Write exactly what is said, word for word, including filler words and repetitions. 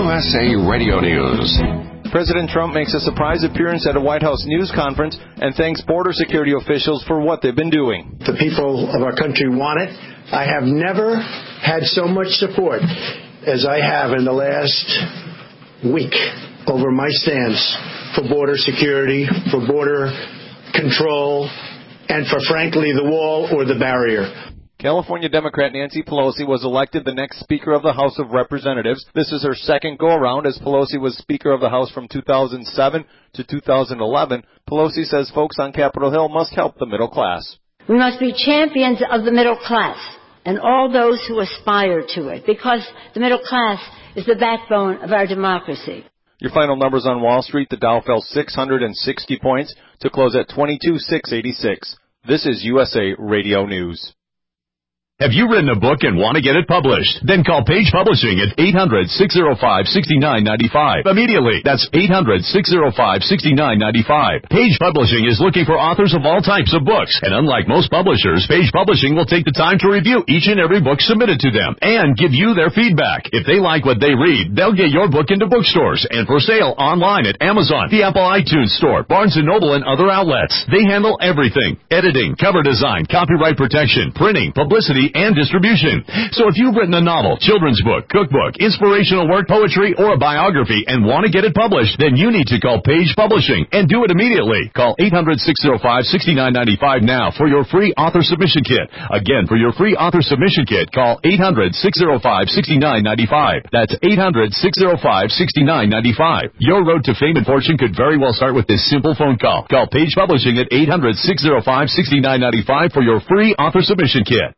U S A Radio News. President Trump makes a surprise appearance at a White House news conference and thanks border security officials for what they've been doing. The people of our country want it. I have never had so much support as I have in the last week over my stance for border security, for border control, and for, frankly, the wall or the barrier. California Democrat Nancy Pelosi was elected the next Speaker of the House of Representatives. This is her second go-around, as Pelosi was Speaker of the House from two thousand seven to two thousand eleven. Pelosi says folks on Capitol Hill must help the middle class. We must be champions of the middle class and all those who aspire to it, because the middle class is the backbone of our democracy. Your final numbers on Wall Street: the Dow fell six hundred sixty points to close at twenty-two thousand six hundred eighty-six. This is U S A Radio News. Have you written a book and want to get it published? Then call Page Publishing at eight hundred, six oh five, six nine nine five. Immediately. That's eight hundred, six oh five, six nine nine five. Page Publishing is looking for authors of all types of books. And unlike most publishers, Page Publishing will take the time to review each and every book submitted to them and give you their feedback. If they like what they read, they'll get your book into bookstores and for sale online at Amazon, the Apple iTunes Store, Barnes and Noble, and other outlets. They handle everything: editing, cover design, copyright protection, printing, publicity, and distribution. So if you've written a novel, children's book, cookbook, inspirational work, poetry, or a biography and want to get it published, then you need to call Page Publishing and do it immediately. Call eight hundred, six oh five, six nine nine five now for your free author submission kit. Again, for your free author submission kit, call eight hundred, six oh five, six nine nine five. That's eight hundred, six oh five, six nine nine five. Your road to fame and fortune could very well start with this simple phone call. Call Page Publishing at eight hundred, six oh five, six nine nine five for your free author submission kit.